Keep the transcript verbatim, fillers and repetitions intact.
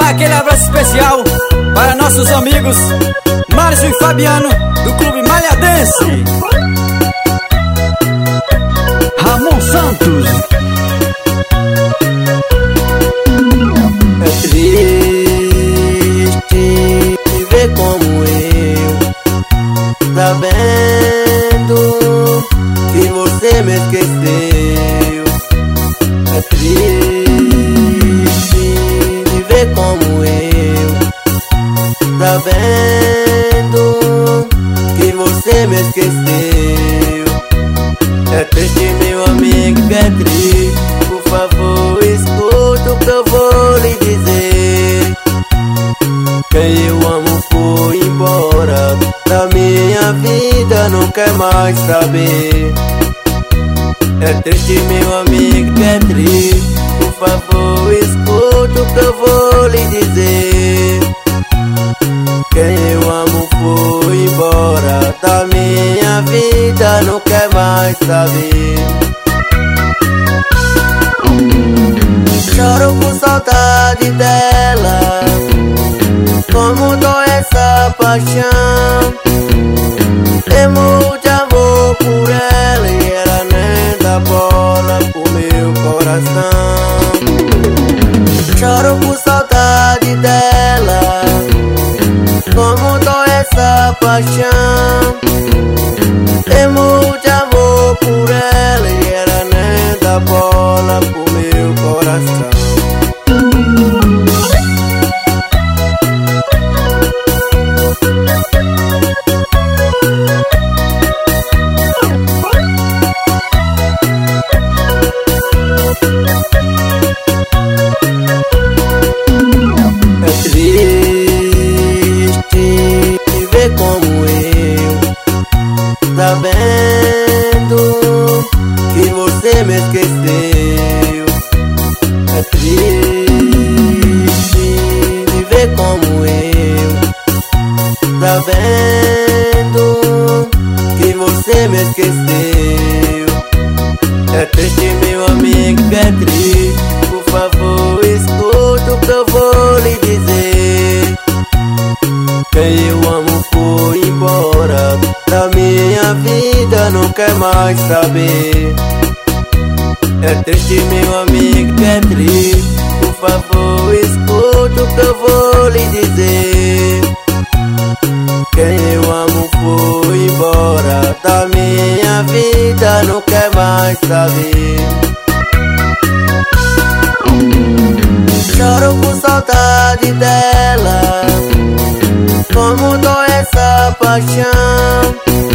Aquele abraço especial para nossos amigos Márcio e Fabiano do Clube Malhadense. Ramon Santos. É triste ver como eu, sabendo que você me esqueceu. É triste ver como eu, sabendo que você me esqueceu. É triste, meu amigo, que é triste. Por favor, escuta o que eu vou lhe dizer. Quem eu amo foi embora da minha vida, não quer mais saber. É triste, meu amigo, que é triste. Por favor, escuta o que eu vou lhe dizer. Quem eu amo foi embora da minha vida, não quer mais saber. Choro por saudade dela, como dói essa paixão. Temo de amor por ela e ela nem dá bola pro meu coração. Choro por saudade dela, como dói essa paixão. Temo de amor por ela e ela nem dá bola pro meu coração. É triste ver como eu, sabendo que você me esqueceu. É triste ver como eu, sabendo que você me esqueceu. É triste, meu amigo, que é triste. Por favor, escuta o que eu vou lhe dizer. Quem eu amo foi embora da minha vida, não quer mais saber. É triste, meu amigo, que é triste. Por favor, escuta o que eu vou lhe dizer. Quem eu amo foi embora da minha vida, não quer mais saber. Choro por saudade dela, como dói essa paixão.